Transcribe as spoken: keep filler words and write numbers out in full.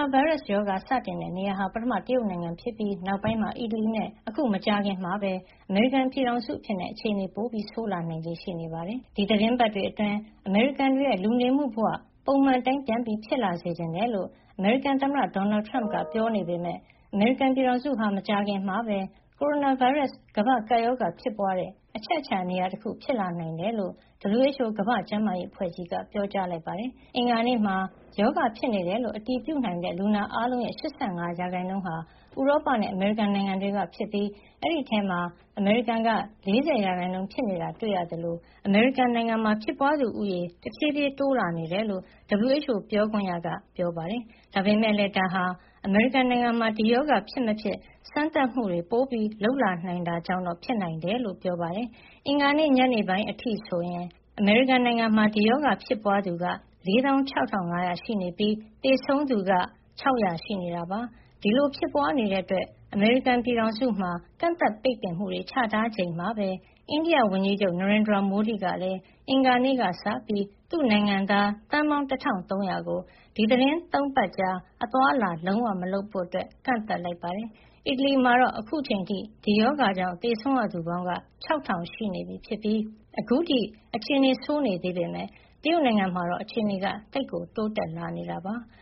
ဗိုင်းရပ်စ်ရောဂါစတင်တဲ့နေရာဟာပထမတရုတ်နိုင်ငံဖြစ်ပြီးနောက်ပိုင်းမှာအီတလီနဲ့အခုမကြာခင်မှာပဲအမေရိကန်ပြည်ထောင်စုအဖြစ်အခြေအနေပိုပြီးဆိုးလာနိုင်ခြေရှိနေပါတယ်။ဒီသီတင်းပတ်တွေအတွင်းအမေရိကန်တွေရဲ့လူနေမှုဘဝပုံမှန်တိုင်းပြန်ပြီးဖြစ်လာစေချင်တယ်လို့အမေရိကန်သမ္မတဒေါ်နယ်ထရမ့်ကပြောနေပေမဲ့အမေရိကန်ပြည်ထောင်စုဟာမကြာခင်မှာပဲကိုရိုနာဗိုင်းရပ်စ်ကမ္ဘာ့ကပ်ရောဂါဖြစ်ပွားတဲ့အချက်အခြာနေရာတစ်ခုဖြစ်လာနိုင်တယ်လို့ W H O ကမ္ဘာ့ကျန်းမာရေးအဖွဲ့ကြီးကပြောကြားလိုက်ပါတယ်။အင်္ဂါနေ့မှာရောဂါဖြစ်နေတယ်လို့အတည်ပြုနိုင်တဲ့လူနာအားလုံးရဲ့၈၅ရာခိုင်နှုန်းဟာဥရောပနဲ့အမေရိကန်နိုင်ငံတွေကဖြစ်ပြီးအဲဒီထဲမှာအမေရိကန်က၄၀ရာခိုင်နှုန်းဖြစ်နေတာတွေ့ရသလိုအမေရိကန်နိုင်ငံမှာဖြစ်ပွားသူဦးရေတဖြည်းဖြည်းတိုးလာနေတယ်လို့ W H O ပြောခွင့်ရကပြောပါတယ်။ဒါပေမဲ့လည်းဒါဟာအမေရိကန်နိုင်ငံမှာဒီရောဂါဖြစ်မဖြစ်စမ်းသပ်မှုတွေပိုပြီးလုပ်လာနိုင်တာကြောင့်တော့ဖြစ်နိုင်တယ်လို့ပြောပါတယ်။အင်္ဂါနေ့ညနေပိုင်းအထိဆိုရင်အမေရိကန်နိုင်ငံမှာဒီရောဂါဖြစ်ပွားသူက၄သောင်း၆ထောင်၅ရာရှိနေပြီးသေဆုံးသူက၆ရာရှိနေတာပါ။ဒီလိုဖြစ်ပွားနေတဲ့အတွက်အမေရိကန်ပြည်ထောင်စုမှာကန့်သတ်ပိတ်ပင်မှုတွေချထားချိန်မှာပဲအိန္ဒိယဝန်ကြီးချုပ်နရိန်ဒရာမိုဒီကလည်းအင်္ဂါနေ့ကစပြီးသူ့နိုင်ငံသားသန်းပေါင်းတစ်ထောင်သုံးရာကိုဒီသီတင်းသုံးပတ်ကြာအသွားအလာလုံးဝမလုပ်ဖို့ကန့်သတ်လိုက်ပါတယ်။အီတလီမှာတော့အခုချိန်ထိဒီရောဂါကြောင့်သေဆုံးရသူပေါင်းက၆ထောင်ရှိနေပြီဖြစ်ပြီးအခုထိအခြေအနေဆိုးနေသေးပေမဲ့တရုတ်နိုင်ငံမှာတော့အခြေအနေကသိပ်ကိုတိုးတက်လာနေတာပါ။